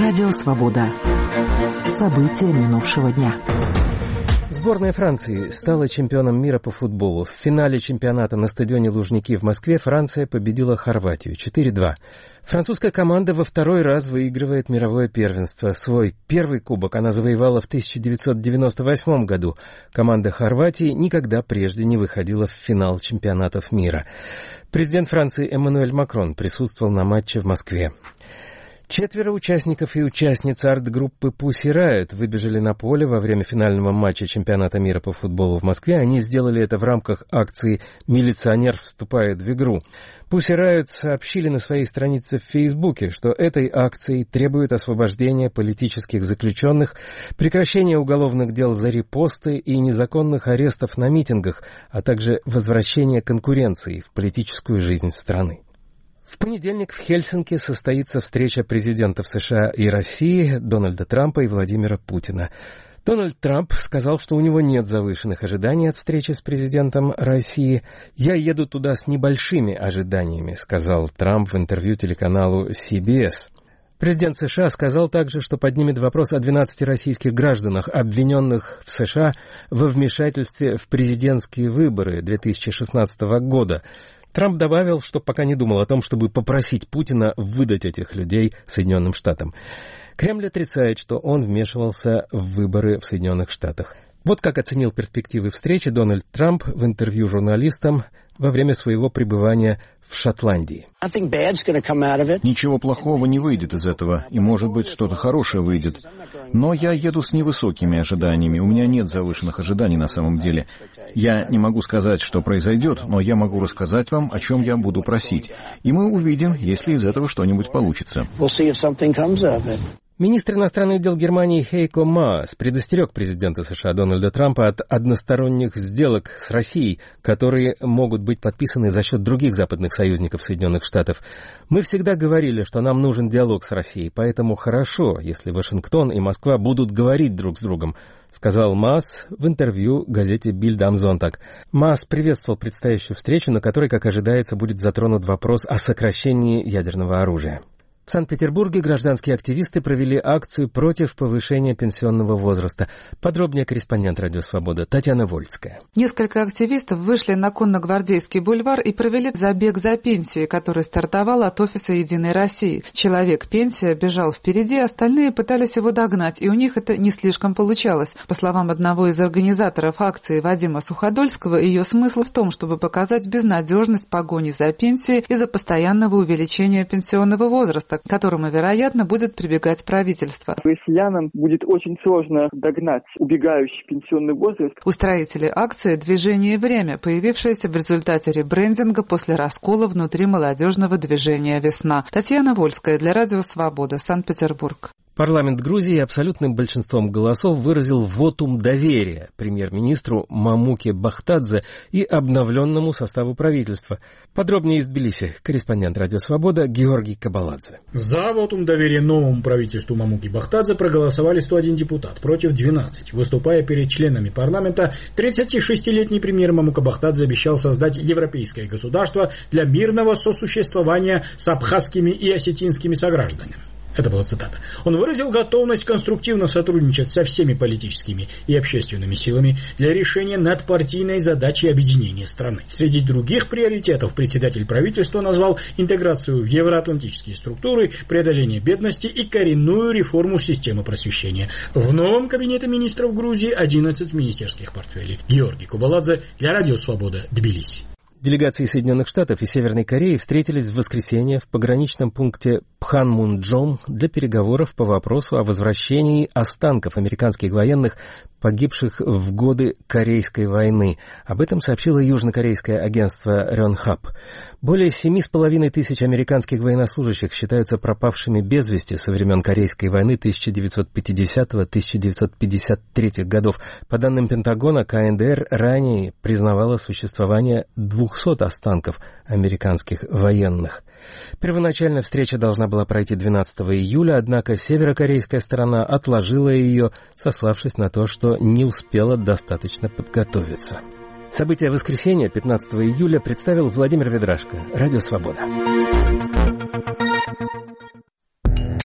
Радио «Свобода». События минувшего дня. Сборная Франции стала чемпионом мира по футболу. В финале чемпионата на стадионе Лужники в Москве Франция победила Хорватию 4-2. Французская команда во второй раз выигрывает мировое первенство. Свой первый кубок она завоевала в 1998 году. Команда Хорватии никогда прежде не выходила в финал чемпионатов мира. Президент Франции Эммануэль Макрон присутствовал на матче в Москве. 4 участников и участниц арт-группы Pussy Riot выбежали на поле во время финального матча чемпионата мира по футболу в Москве. Они сделали это в рамках акции «Милиционер вступает в игру». Pussy Riot сообщили на своей странице в Фейсбуке, что этой акцией требуют освобождения политических заключенных, прекращения уголовных дел за репосты и незаконных арестов на митингах, а также возвращения конкуренции в политическую жизнь страны. В понедельник в Хельсинки состоится встреча президентов США и России Дональда Трампа и Владимира Путина. Дональд Трамп сказал, что у него нет завышенных ожиданий от встречи с президентом России. «Я еду туда с небольшими ожиданиями», — сказал Трамп в интервью телеканалу CBS. Президент США сказал также, что поднимет вопрос о 12 российских гражданах, обвиненных в США во вмешательстве в президентские выборы 2016 года. Трамп добавил, что пока не думал о том, чтобы попросить Путина выдать этих людей Соединенным Штатам. Кремль отрицает, что он вмешивался в выборы в Соединенных Штатах. Вот как оценил перспективы встречи Дональд Трамп в интервью журналистам во время своего пребывания в Шотландии. Ничего плохого не выйдет из этого, и, может быть, что-то хорошее выйдет. Но я еду с невысокими ожиданиями, у меня нет завышенных ожиданий на самом деле. Я не могу сказать, что произойдет, но я могу рассказать вам, о чем я буду просить. И мы увидим, если из этого что-нибудь получится. Министр иностранных дел Германии Хейко Маас предостерег президента США Дональда Трампа от односторонних сделок с Россией, которые могут быть подписаны за счет других западных союзников Соединенных Штатов. «Мы всегда говорили, что нам нужен диалог с Россией, поэтому хорошо, если Вашингтон и Москва будут говорить друг с другом», сказал Маас в интервью газете Bild am Sonntag. Маас приветствовал предстоящую встречу, на которой, как ожидается, будет затронут вопрос о сокращении ядерного оружия. В Санкт-Петербурге гражданские активисты провели акцию против повышения пенсионного возраста. Подробнее корреспондент «Радио Свобода» Татьяна Вольская. Несколько активистов вышли на Конно-Гвардейский бульвар и провели забег за пенсией, который стартовал от офиса «Единой России». Человек-пенсия бежал впереди, остальные пытались его догнать, и у них это не слишком получалось. По словам одного из организаторов акции Вадима Суходольского, ее смысл в том, чтобы показать безнадежность погони за пенсией из-за постоянного увеличения пенсионного возраста, к которому, вероятно, будет прибегать правительство. Россиянам будет очень сложно догнать убегающий пенсионный возраст. Устроители акции «Движение время», появившееся в результате ребрендинга после раскола внутри молодежного движения «Весна». Татьяна Вольская для Радио Свобода, Санкт-Петербург. Парламент Грузии абсолютным большинством голосов выразил вотум доверия премьер-министру Мамуке Бахтадзе и обновленному составу правительства. Подробнее из Тбилиси корреспондент «Радио Свобода» Георгий Кабаладзе. За вотум доверия новому правительству Мамуки Бахтадзе проголосовали 101 депутат, против 12. Выступая перед членами парламента, 36-летний премьер Мамука Бахтадзе обещал создать европейское государство для мирного сосуществования с абхазскими и осетинскими согражданами. Это была цитата. Он выразил готовность конструктивно сотрудничать со всеми политическими и общественными силами для решения надпартийной задачи объединения страны. Среди других приоритетов председатель правительства назвал интеграцию в евроатлантические структуры, преодоление бедности и коренную реформу системы просвещения. В новом кабинете министров Грузии 11 министерских портфелей. Георгий Кабаладзе для Радио Свобода, Тбилиси. Делегации Соединенных Штатов и Северной Кореи встретились в воскресенье в пограничном пункте Пханмунджом для переговоров по вопросу о возвращении останков американских военных, погибших в годы Корейской войны. Об этом сообщило южнокорейское агентство Рёнхап. Более 7,5 тысяч американских военнослужащих считаются пропавшими без вести со времен Корейской войны 1950-1953 годов. По данным Пентагона, КНДР ранее признавала существование 200 останков американских военных. Первоначально встреча должна была пройти 12 июля, однако северокорейская сторона отложила ее, сославшись на то, что не успела достаточно подготовиться. События воскресенья, 15 июля, представил Владимир Ведрашко. Радио «Свобода».